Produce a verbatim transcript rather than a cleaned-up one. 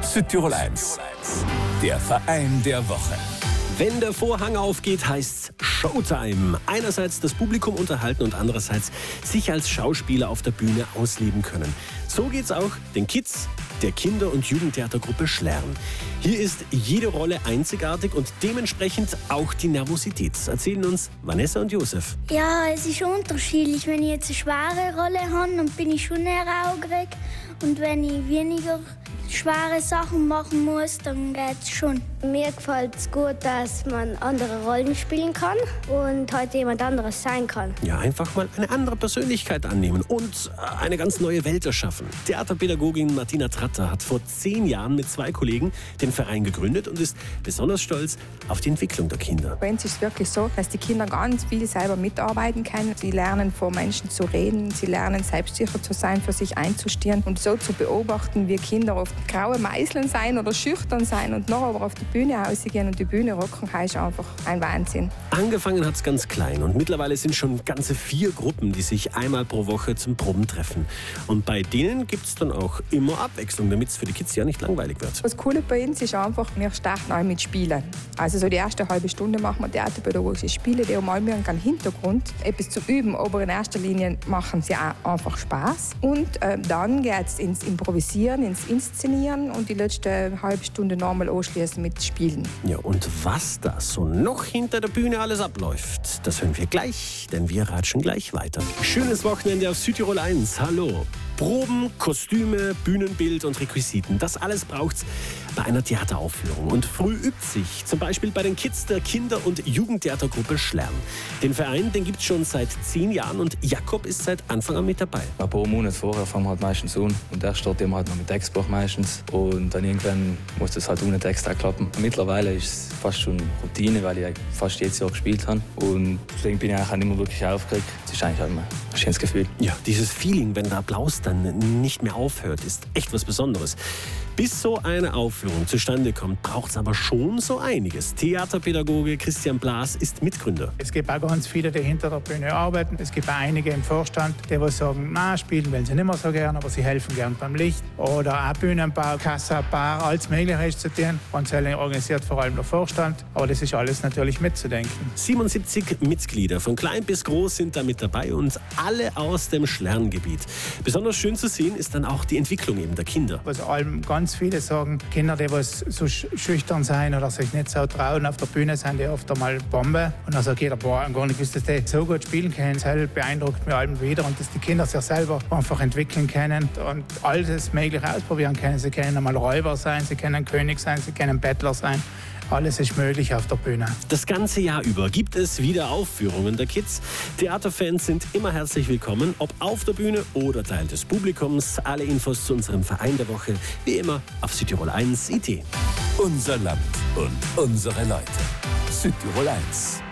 Südtirol eins, der Verein der Woche. Wenn der Vorhang aufgeht, heißt's Showtime. Einerseits das Publikum unterhalten und andererseits sich als Schauspieler auf der Bühne ausleben können. So geht's auch den Kids der Kinder- und Jugendtheatergruppe Schlern. Hier ist jede Rolle einzigartig und dementsprechend auch die Nervosität. Erzählen uns Vanessa und Josef. Ja, es ist unterschiedlich. Wenn ich jetzt eine schwere Rolle habe, dann bin ich schon eher aufgeregt. Und wenn ich weniger schwere Sachen machen muss, dann geht's schon. Mir gefällt es gut, dass man andere Rollen spielen kann und heute jemand anderes sein kann. Ja, einfach mal eine andere Persönlichkeit annehmen und eine ganz neue Welt erschaffen. Theaterpädagogin Martina Tratter hat vor zehn Jahren mit zwei Kollegen den Verein gegründet und ist besonders stolz auf die Entwicklung der Kinder. Bei uns ist es wirklich so, dass die Kinder ganz viel selber mitarbeiten können. Sie lernen, vor Menschen zu reden, sie lernen, selbstsicher zu sein, für sich einzustehen und so zu beobachten, wie Kinder oft graue Meißeln sein oder schüchtern sein und noch aber auf die Bühne rausgehen und die Bühne rocken, ist einfach ein Wahnsinn. Angefangen hat es ganz klein und mittlerweile sind schon ganze vier Gruppen, die sich einmal pro Woche zum Proben treffen. Und bei denen gibt es dann auch immer Abwechslung, damit es für die Kids ja nicht langweilig wird. Das Coole bei uns ist einfach, wir starten auch mit Spielen. Also so die erste halbe Stunde machen wir theaterpädagogische Spiele, die haben alle einen Hintergrund, etwas zu üben, aber in erster Linie machen sie auch einfach Spaß. Und äh, dann geht es ins Improvisieren, ins Inszenieren und die letzte halbe Stunde nochmal anschließen mit Spielen. Ja, und was da so noch hinter der Bühne alles abläuft, das hören wir gleich, denn wir ratschen gleich weiter. Schönes Wochenende auf Südtirol eins. Hallo. Proben, Kostüme, Bühnenbild und Requisiten, das alles braucht's bei einer Theateraufführung. Und früh übt sich, zum Beispiel bei den Kids der Kinder- und Jugendtheatergruppe Schlern. Den Verein, den gibt's schon seit zehn Jahren und Jakob ist seit Anfang an mit dabei. Ein paar Monate vorher fangen wir halt meistens an und der startet halt noch mit Textbuch meistens und dann irgendwann muss das halt ohne Text auch klappen. Mittlerweile ist es fast schon Routine, weil ich fast jedes Jahr gespielt habe und deswegen bin ich eigentlich auch nicht mehr wirklich aufgeregt. Das ist eigentlich halt ein schönes Gefühl. Ja, dieses Feeling, wenn der Applaus dann nicht mehr aufhört, ist echt was Besonderes. Bis so eine Aufführung zustande kommt, braucht es aber schon so einiges. Theaterpädagoge Christian Blas ist Mitgründer. Es gibt auch ganz viele, die hinter der Bühne arbeiten. Es gibt auch einige im Vorstand, die sagen, na, spielen wollen sie nicht mehr so gern, aber sie helfen gern beim Licht. Oder auch Bühnenbau, Kassa, Bar, alles Mögliche ist zu tun. Und das organisiert vor allem der Vorstand. Aber das ist alles natürlich mitzudenken. siebenundsiebzig Mitglieder, von klein bis groß, sind da mit dabei und alle aus dem Schlerngebiet. Besonders schön zu sehen ist dann auch die Entwicklung eben der Kinder. Was allem ganz viele sagen, Kinder, die was so schüchtern sein oder sich nicht so trauen auf der Bühne, sind die oft einmal Bombe. Und dann sagt jeder, boah, gar nicht, dass die so gut spielen können. Das beeindruckt mich allem wieder. Und dass die Kinder sich selber einfach entwickeln können und alles Mögliche ausprobieren können. Sie können einmal Räuber sein, sie können König sein, sie können Bettler sein. Alles ist möglich auf der Bühne. Das ganze Jahr über gibt es wieder Aufführungen der Kids. Theaterfans sind immer herzlich willkommen, ob auf der Bühne oder Teil des Publikums. Alle Infos zu unserem Verein der Woche, wie immer, auf Südtirol eins punkt I T. Unser Land und unsere Leute. Südtirol eins.